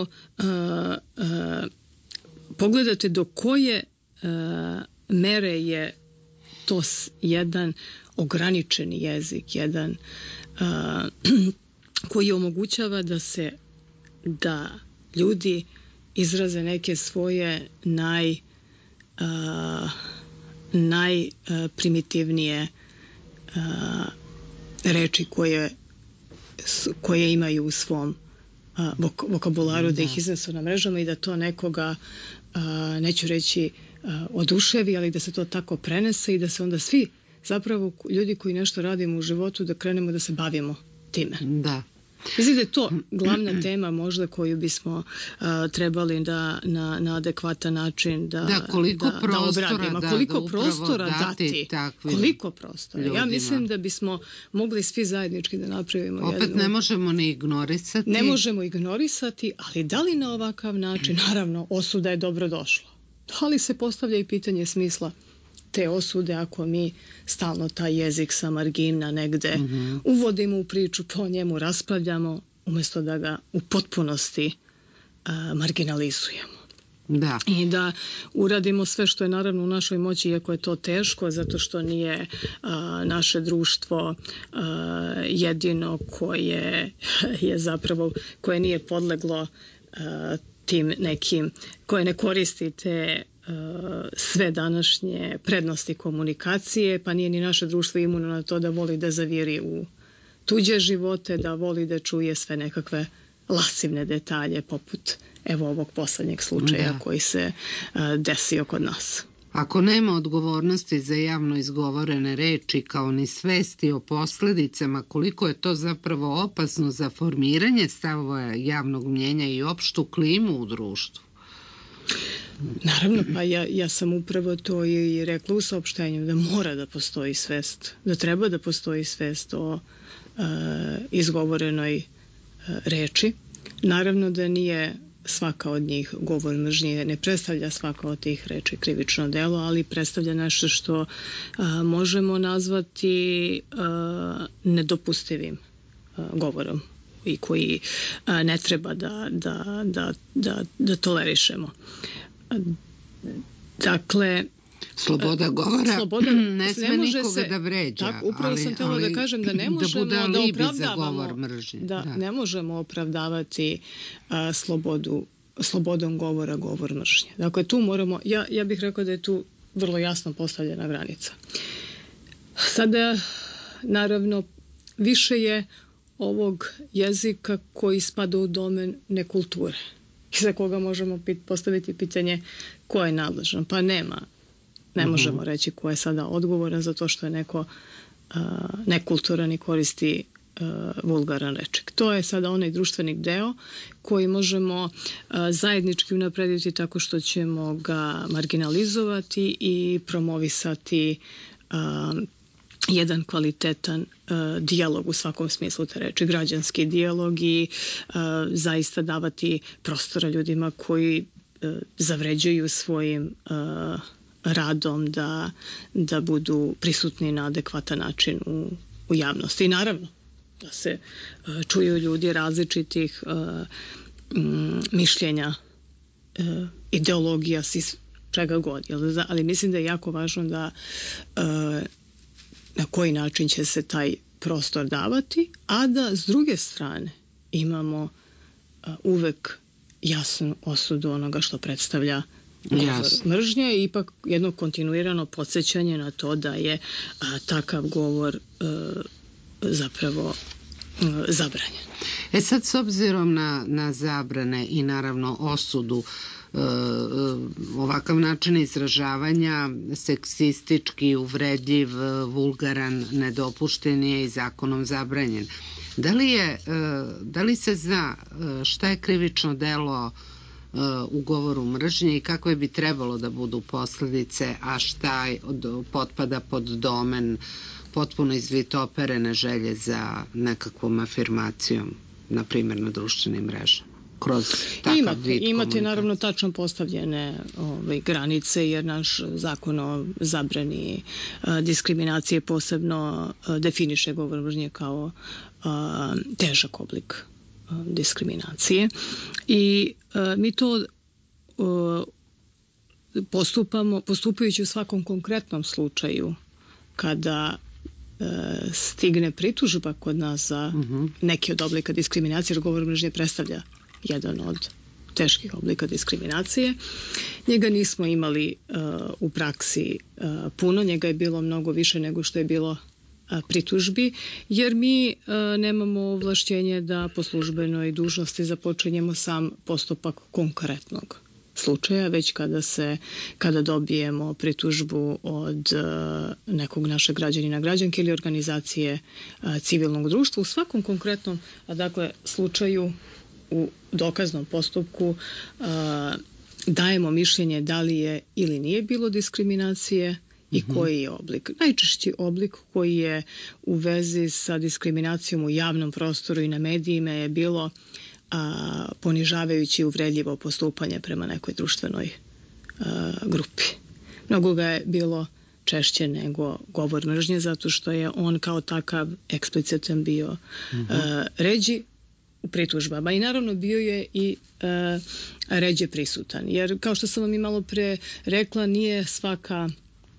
pogledate do koje mere je to jedan ograničeni jezik, jedan koji omogućava da ljudi izraze neke svoje najprimitivnije reči koje imaju u svom vokabularu, da ih iznesu na mrežama i da to nekoga, neću reći oduševi, ali da se to tako prenese i da se onda svi, zapravo ljudi koji nešto radimo u životu, da krenemo da se bavimo time. Da. Mislim da je to glavna tema možda koju bismo trebali da na adekvatan način da obradimo. Koliko prostora dati. Koliko prostora. Ljudima. Ja mislim da bismo mogli svi zajednički da napravimo opet ne možemo ni ignorisati. Ne možemo ignorisati, ali da li na ovakav način, naravno, osuda je dobro došla. Da li se postavlja i pitanje smisla te osude ako mi stalno taj jezik sa margina negde uvodimo u priču, po njemu raspravljamo, umjesto da ga u potpunosti marginalizujemo. Da. I da uradimo sve što je naravno u našoj moći, iako je to teško, zato što nije naše društvo jedino koje je zapravo, koje nije podleglo tim nekim, koje ne koristi te sve današnje prednosti komunikacije, pa nije ni naše društvo imuno na to da voli da zaviri u tuđe živote, da voli da čuje sve nekakve lascivne detalje, poput evo ovog poslednjeg slučaja koji se desio kod nas. Ako nema odgovornosti za javno izgovorene reči, kao ni svesti o posljedicama, koliko je to zapravo opasno za formiranje stavova javnog mnjenja i opštu klimu u društvu? Naravno, pa ja sam upravo to i rekla u saopštenju, da mora da postoji svest, da treba da postoji svest o izgovorenoj reči. Naravno da nije svaka od njih govor mržnje, ne predstavlja svaka od tih reči krivično delo, ali predstavlja nešto što možemo nazvati nedopustivim govorom i koji ne treba da tolerišemo. Dakle, sloboda govora ne sme nikoga da vređa. Tako, upravo sam htjela da kažem da ne možemo da opravdavamo, ne možemo opravdavati slobodom govora, govor mržnje. Dakle, tu moramo, ja bih rekao da je tu vrlo jasno postavljena granica. Sada, naravno, više je ovog jezika koji spada u domen nekulture i za koga možemo postaviti pitanje ko je nadležan. Pa nema Ne možemo reći ko je sada odgovoran za to što je neko nekulturan i koristi vulgaran rečnik. To je sada onaj društveni deo koji možemo zajednički unaprediti tako što ćemo ga marginalizovati i promovisati jedan kvalitetan dijalog u svakom smislu te reči, građanski dijalog i zaista davati prostora ljudima koji zavređuju svojim radom da budu prisutni na adekvatan način u javnosti. I naravno da se čuju ljudi različitih mišljenja, ideologija, čega god. Ali mislim da je jako važno da na koji način će se taj prostor davati, a da s druge strane imamo uvek jasnu osudu onoga što predstavlja govor mržnje i ipak jedno kontinuirano podsjećanje na to da je takav govor zapravo zabranjen. Sad s obzirom na zabrane i naravno osudu, ovakav način izražavanja seksistički, uvredljiv, vulgaran, nedopušten je i zakonom zabranjen. Da li se zna šta je krivično delo u govoru mržnje i kakve bi trebalo da budu posledice, a šta potpada pod domen potpuno izvitoperene želje za nekakvom afirmacijom, na primjer na društvenim mrežama? Imate naravno tačno postavljene granice, jer naš zakon o zabrani diskriminacije posebno definiše govor mržnje kao težak oblik diskriminacije i mi to postupajući u svakom konkretnom slučaju kada stigne pritužba kod nas za neki od oblika diskriminacije, jer govor mržnje predstavlja jedan od teških oblika diskriminacije. Njega nismo imali u praksi puno, njega je bilo mnogo više nego što je bilo pritužbi, jer mi nemamo ovlašćenje da po službenoj dužnosti započinjemo sam postupak konkretnog slučaja, već kada dobijemo pritužbu od nekog našeg građanina, građanke ili organizacije civilnog društva. U svakom konkretnom slučaju u dokaznom postupku dajemo mišljenje da li je ili nije bilo diskriminacije i koji je oblik. Najčešći oblik koji je u vezi sa diskriminacijom u javnom prostoru i na medijima je bilo ponižavajući i uvredljivo postupanje prema nekoj društvenoj grupi. Mnogo ga je bilo češće nego govor mržnje, zato što je on kao takav eksplicitan bio ređi u pritužbama i naravno bio je i ređe prisutan. Jer kao što sam vam i malo pre rekla, nije svaka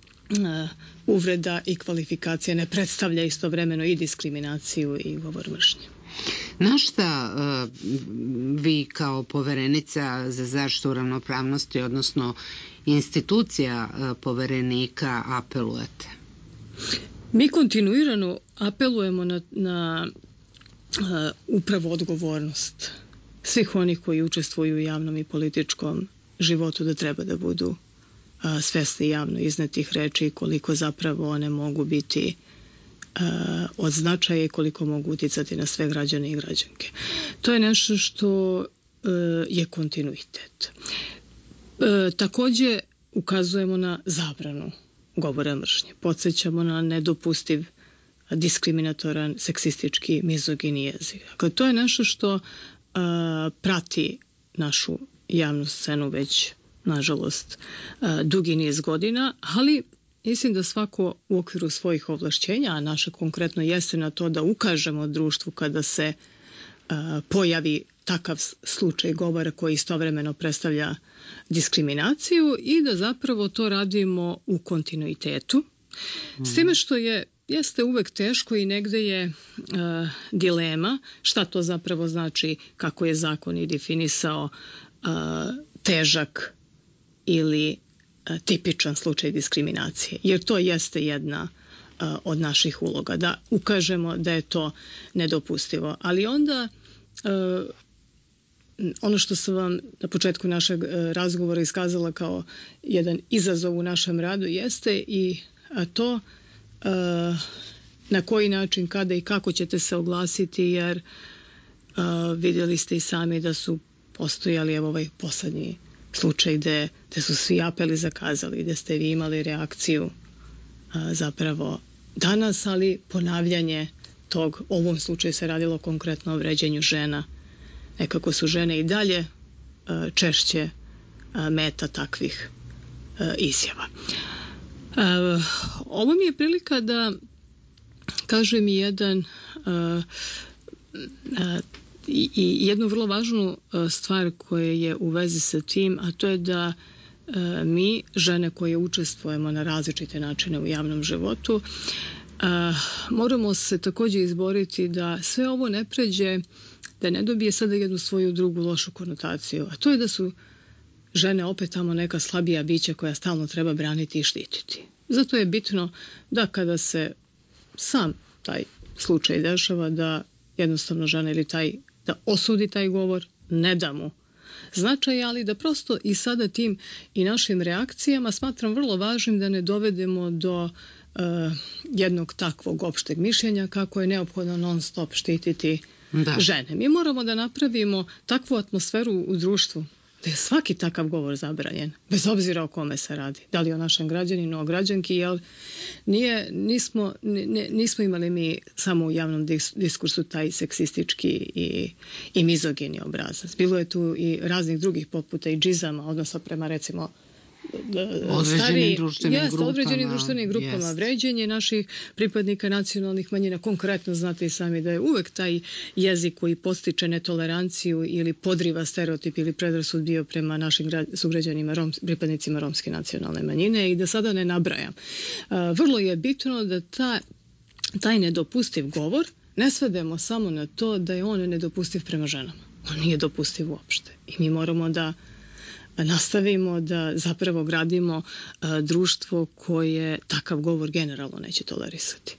uvreda i kvalifikacija ne predstavlja istovremeno i diskriminaciju i govor mržnje. Na šta vi kao poverenica za zaštitu ravnopravnosti, odnosno institucija poverenika, apelujete? Mi kontinuirano apelujemo na upravo odgovornost svih onih koji učestvuju u javnom i političkom životu, da treba da budu svesni javno iznetih reči, koliko zapravo one mogu biti od značaja i koliko mogu uticati na sve građane i građanke. To je nešto što je kontinuitet. Također ukazujemo na zabranu govora mržnje. Podsjećamo na nedopustiv, diskriminatoran, seksistički, mizogini jezik. Dakle, to je nešto što prati našu javnu scenu već, nažalost, dugi niz godina, ali mislim da svako u okviru svojih ovlašćenja, a naše konkretno jeste na to da ukažemo društvu kada se pojavi takav slučaj govora koji istovremeno predstavlja diskriminaciju i da zapravo to radimo u kontinuitetu. S time što jeste uvek teško i negde je dilema šta to zapravo znači, kako je zakon i definisao težak ili tipičan slučaj diskriminacije. Jer to jeste jedna od naših uloga, da ukažemo da je to nedopustivo. Ali onda ono što sam vam na početku našeg razgovora iskazala kao jedan izazov u našem radu jeste i to na koji način, kada i kako ćete se oglasiti, jer vidjeli ste i sami da su postojali, evo ovaj poslednji slučaj gde su svi apeli zakazali, gde ste vi imali reakciju zapravo danas, ali ponavljanje tog, u ovom slučaju se radilo konkretno o vređanju žena. Nekako su žene i dalje češće meta takvih izjava. Ovo mi je prilika da kažem i jednu vrlo važnu stvar koja je u vezi sa tim, a to je da mi, žene koje učestvujemo na različite načine u javnom životu, moramo se također izboriti da sve ovo ne pređe, da ne dobije sada jednu svoju drugu lošu konotaciju, a to je da su žene opet tamo neka slabija bića koja stalno treba braniti i štititi. Zato je bitno da kada se sam taj slučaj dešava, da jednostavno žena ili da osudi taj govor, ne da mu značaj, ali da prosto i sada tim i našim reakcijama smatram vrlo važnim da ne dovedemo do jednog takvog opšteg mišljenja kako je neophodno non stop štititi žene. Mi moramo da napravimo takvu atmosferu u društvu da je svaki takav govor zabranjen, bez obzira o kome se radi. Da li o našem građaninu, o građanki, jer nismo imali mi samo u javnom diskursu taj seksistički i mizogini obrazac. Bilo je tu i raznih drugih poput i džizama, odnosno prema recimo određenim društvenim grupama, vređenje naših pripadnika nacionalnih manjina. Konkretno znate i sami da je uvek taj jezik koji postiče netoleranciju ili podriva stereotip ili predrasud bio prema našim sugrađanima, pripadnicima romske nacionalne manjine, i da sada ne nabrajam. Vrlo je bitno da taj nedopustiv govor ne svedemo samo na to da je on nedopustiv prema ženama. On nije dopustiv uopšte. I mi moramo da nastavimo da zapravo gradimo društvo koje takav govor generalno neće tolerisati.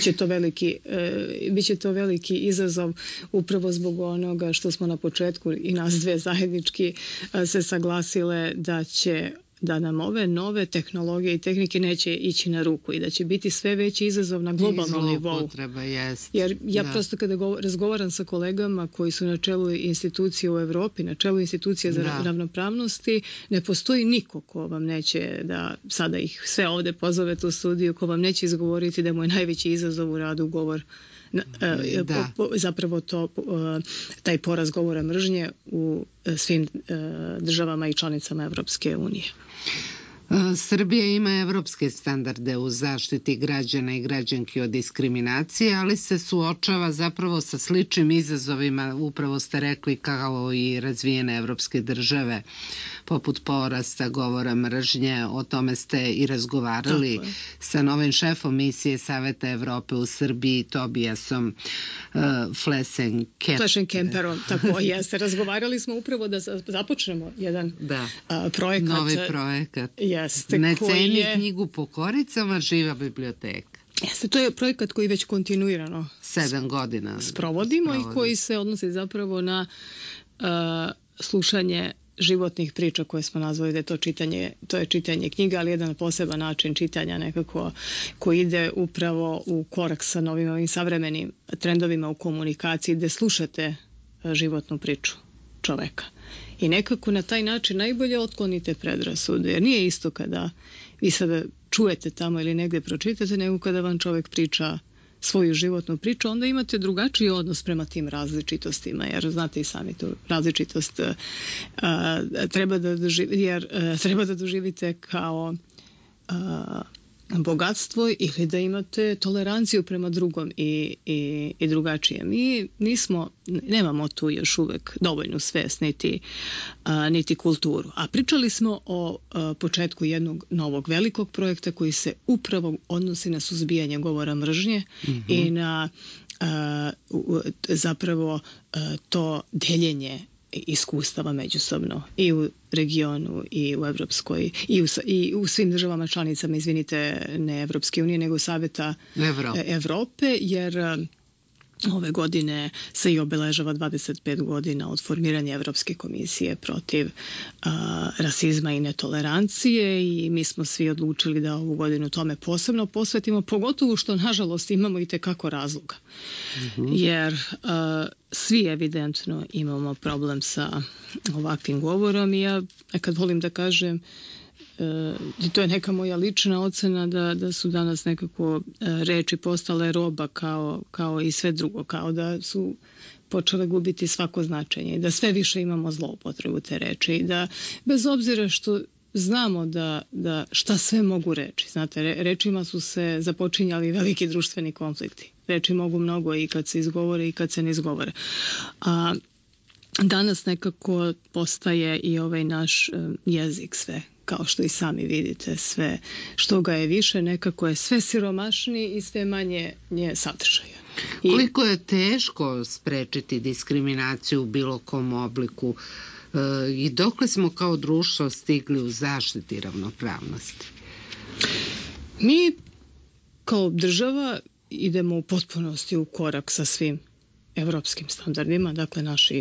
Biće to veliki izazov upravo zbog onoga što smo na početku i nas dve zajednički se saglasile da nam ove nove tehnologije i tehnike neće ići na ruku i da će biti sve veći izazov na globalnom nivou. Jer ja prosto kada razgovaram sa kolegama koji su na čelu institucije u Evropi, na čelu institucije za ravnopravnosti, ne postoji niko ko vam neće da sada ih sve ovde pozovete u studiju, ko vam neće izgovoriti da mu je najveći izazov u radu govor, zapravo taj poraz govora mržnje u svim državama i članicama Evropske unije. Srbija ima evropske standarde u zaštiti građana i građanki od diskriminacije, ali se suočava zapravo sa sličnim izazovima, upravo ste rekli, kao i razvijene evropske države, poput porasta govora mržnje. O tome ste i razgovarali sa novim šefom misije Saveta Evrope u Srbiji, Tobijasom Fleschenkemperom. Tako jeste. Razgovarali smo upravo da započnemo jedan projekat. Novi projekat. Ne ceni knjigu po koricama, živa biblioteka. Jeste, to je projekat koji već kontinuirano 7 godina sprovodimo i koji se odnosi zapravo na slušanje životnih priča koje smo nazvali da je to je čitanje knjiga, ali jedan poseban način čitanja nekako koji ide upravo u korak sa novim ovim savremenim trendovima u komunikaciji, gde slušate životnu priču čoveka. I nekako na taj način najbolje otklonite predrasude, jer nije isto kada vi sada čujete tamo ili negdje pročitate, nego kada vam čovjek priča svoju životnu priču, onda imate drugačiji odnos prema tim različitostima, jer znate i sami tu različitost treba da doživite kao bogatstvo ili da imate toleranciju prema drugom i drugačijem. Mi nemamo tu još uvek dovoljnu svest niti kulturu. A pričali smo o početku jednog novog velikog projekta koji se upravo odnosi na suzbijanje govora mržnje i na zapravo to deljenje iskustava međusobno i u regionu i u Evropskoj i u svim državama članicama, izvinite, ne Evropske unije nego Saveta Evrope, jer ove godine se i obeležava 25 godina od formiranja Evropske komisije protiv rasizma i netolerancije i mi smo svi odlučili da ovu godinu tome posebno posvetimo, pogotovo što nažalost imamo i tekako razloga. Jer svi evidentno imamo problem sa ovakvim govorom i ja nekad volim da kažem i to je neka moja lična ocena da su danas nekako reči postale roba kao i sve drugo, kao da su počele gubiti svako značenje i da sve više imamo zloupotrebu te reči i da bez obzira što znamo da šta sve mogu reći. Znate, rečima su se započinjali veliki društveni konflikti. Reči mogu mnogo i kad se izgovore i kad se ne izgovore. A danas nekako postaje i ovaj naš jezik sve, kao što i sami vidite, sve što ga je više, nekako je sve siromašniji i sve manje nje sadržaja. Koliko je teško sprečiti diskriminaciju u bilo kom obliku i dokle smo kao društvo stigli u zaštiti ravnopravnosti? Mi kao država idemo u potpunosti u korak sa svim evropskim standardima, dakle naši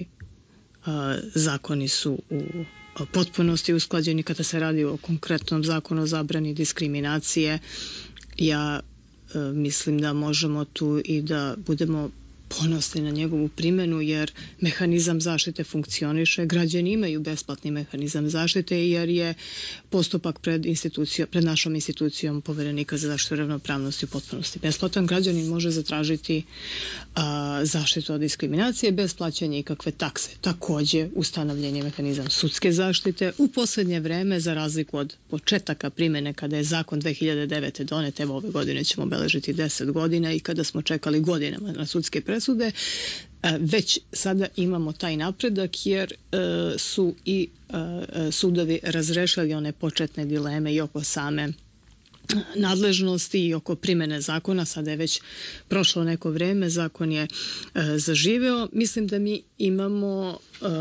zakoni su u potpunosti usklađeni kada se radi o konkretnom zakonu o zabrani diskriminacije. Ja mislim da možemo tu i da budemo ponosni na njegovu primjenu jer mehanizam zaštite funkcioniše, građani imaju besplatni mehanizam zaštite jer je postupak pred našom institucijom Poverenika za zaštitu ravnopravnosti u potpunosti besplatan. Građanin može zatražiti zaštitu od diskriminacije bez plaćanja ikakve takse. Također ustanovljen je mehanizam sudske zaštite. U posljednje vreme, za razliku od početaka primjene kada je zakon 2009. donet, evo ove godine ćemo obeležiti 10 godina i kada smo čekali godinama na sudske presude, već sada imamo taj napredak jer su i sudovi razrešili one početne dileme i oko same nadležnosti i oko primjene zakona. Sada je već prošlo neko vreme, zakon je zaživeo. Mislim da mi imamo,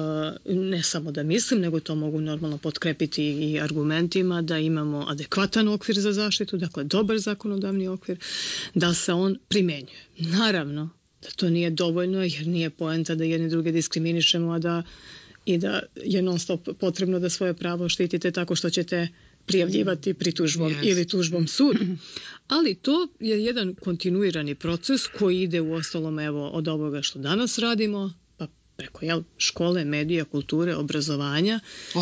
ne samo da mislim, nego to mogu normalno potkrepiti i argumentima, da imamo adekvatan okvir za zaštitu, dakle dobar zakonodavni okvir, da se on primjenjuje. Naravno da to nije dovoljno jer nije poenta da jedni druge diskriminišemo, a da je non stop potrebno da svoje pravo štitite tako što ćete prijavljivati pritužbom ili tužbom sudu. Ali to je jedan kontinuirani proces koji ide u ostalom evo od ovoga što danas radimo, pa preko škole, medija, kulture, obrazovanja,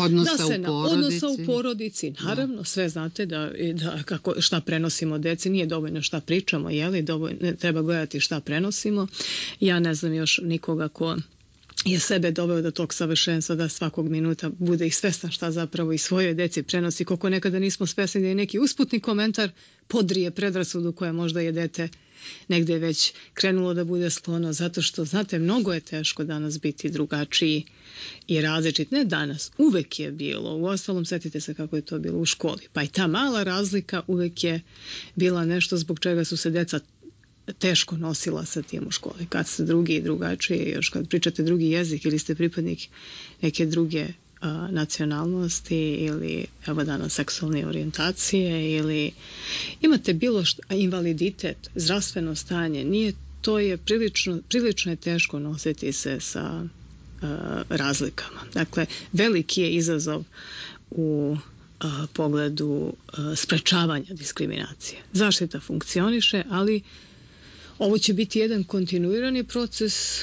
odnosa u porodici. Naravno, sve znate da šta prenosimo deci, nije dovoljno šta pričamo, treba gledati šta prenosimo. Ja ne znam još nikoga ko je sebe doveo do tog savršenstva da svakog minuta bude i svestan šta zapravo i svojoj deci prenosi, koliko nekada nismo svesni da je neki usputni komentar podrije predrasudu koja možda je dete negdje već krenulo da bude sklono, zato što, znate, mnogo je teško danas biti drugačiji i različit. Ne danas, uvek je bilo. Uostalom, setite se kako je to bilo u školi. Pa i ta mala razlika uvek je bila nešto zbog čega su se deca teško nosila sa tim u školi. Kad ste drugi i drugačiji, još kad pričate drugi jezik ili ste pripadnik neke druge nacionalnosti ili evo danas seksualne orijentacije ili imate bilo što, invaliditet, zdravstveno stanje, to je prilično je teško nositi se sa razlikama. Dakle, veliki je izazov u pogledu sprečavanja diskriminacije. Zaštita funkcioniše, ali ovo će biti jedan kontinuirani proces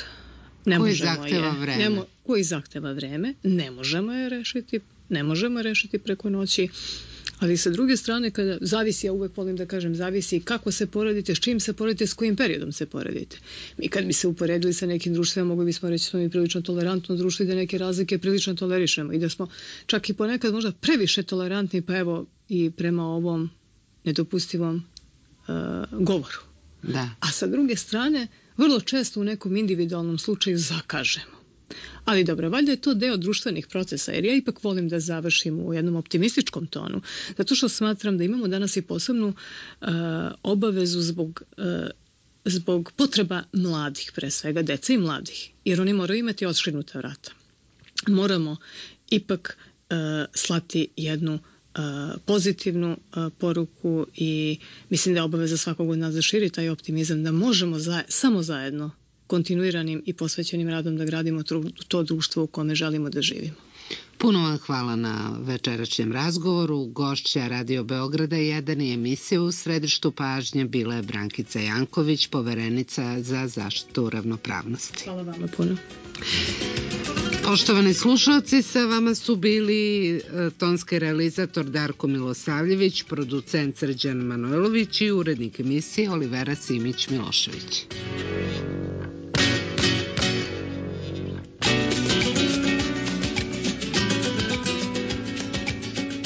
koji zahteva vreme. Ne možemo je rešiti preko noći, ali sa druge strane, kada zavisi, ja uvek volim da kažem, zavisi kako se poredite, s čim se poredite, s kojim periodom se poredite. Mi kad bi se uporedili sa nekim društvima, mogli bismo reći smo mi prilično tolerantno društvo i da neke razlike prilično tolerišemo i da smo čak i ponekad možda previše tolerantni, pa evo i prema ovom nedopustivom govoru. Da. A sa druge strane, vrlo često u nekom individualnom slučaju zakažemo. Ali dobro, valjda je to deo društvenih procesa, jer ja ipak volim da završim u jednom optimističkom tonu, zato što smatram da imamo danas i posebnu obavezu zbog potreba mladih, pre svega dece i mladih, jer oni moraju imati otškrinuta vrata. Moramo ipak slati jednu pozitivnu poruku i mislim da je obaveza svakog od nas da širi taj optimizam, da možemo samo zajedno kontinuiranim i posvećenim radom da gradimo to društvo u kome želimo da živimo. Puno vam hvala na večerašnjem razgovoru. Gošća Radio Beograda 1 i emisije U središtu pažnje bila je Brankica Janković, poverenica za zaštitu ravnopravnosti. Hvala vama puno. Poštovani slušalci, sa vama su bili tonski realizator Darko Milosavljević, producent Srđan Manojlović i urednik emisije Olivera Simić-Milošević.